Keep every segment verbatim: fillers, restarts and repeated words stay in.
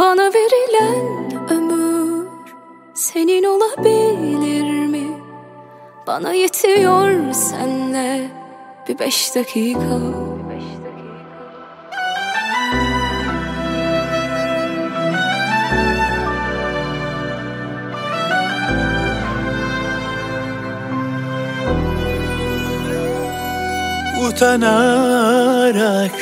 Bana verilen ömür senin olabilir mi? Bana yetiyor senle bir beş dakika. Utanarak,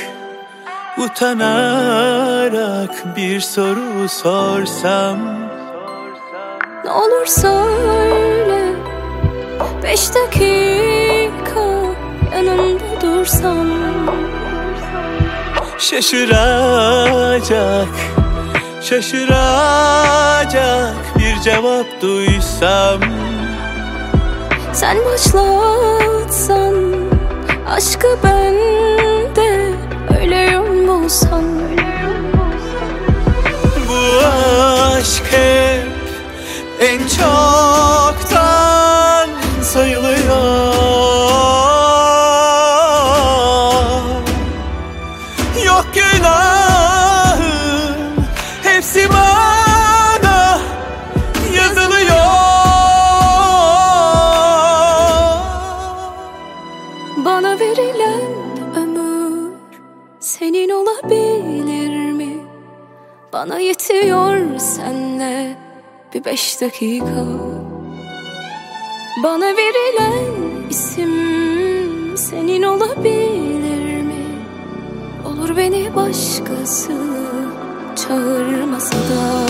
utanarak bir soru sorsam, ne olur söyle, beş dakika yanımda dursam. Şaşıracak, şaşıracak bir cevap duysam. Sen başlatsan aşkı, ben de öyle yol bulsam. Bu aşk hep en çoktan sayılıyor. Yok günahım, hepsi bana yazılıyor. Bana verilen ömür senin olabilir mi? Bana yetiyor senle bir beş dakika. Bana verilen isim senin olabilir mi? Olur beni başkası çağırmasa da.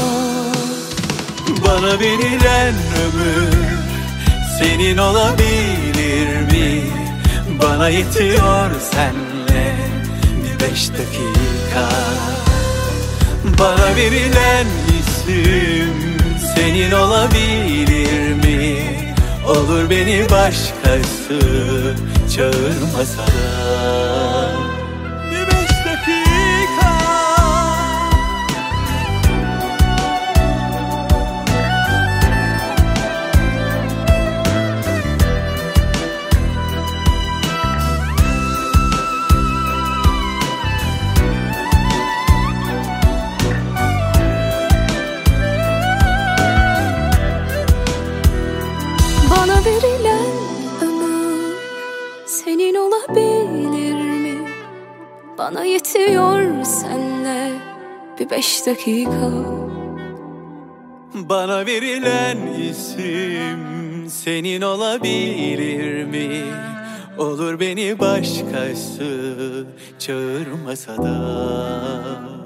Bana verilen ömür senin olabilir mi? Bana yetiyor senle bir beş dakika. Bana verilen isim senin olabilir mi? Olur beni başkası çağırmasa da. Bir beş dakika. Bana verilen ömür senin olabilir mi? Bana yetiyor senle bir beş dakika. Bana verilen isim senin olabilir mi? Olur beni başkası çağırmasa da.